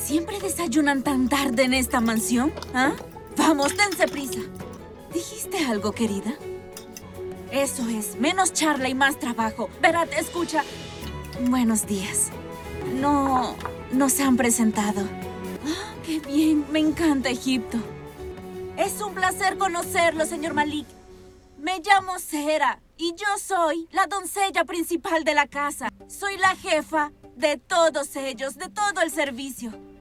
¿Siempre desayunan tan tarde en esta mansión? ¿Ah? Vamos, dense prisa. ¿Dijiste algo, querida? Eso es, menos charla y más trabajo. Berat, escucha. Buenos días. No se han presentado. ¡Ah, qué bien! Me encanta Egipto. Es un placer conocerlo, señor Malik. Me llamo Sera y yo soy la doncella principal de la casa. Soy la jefa de todos ellos, de todo el servicio.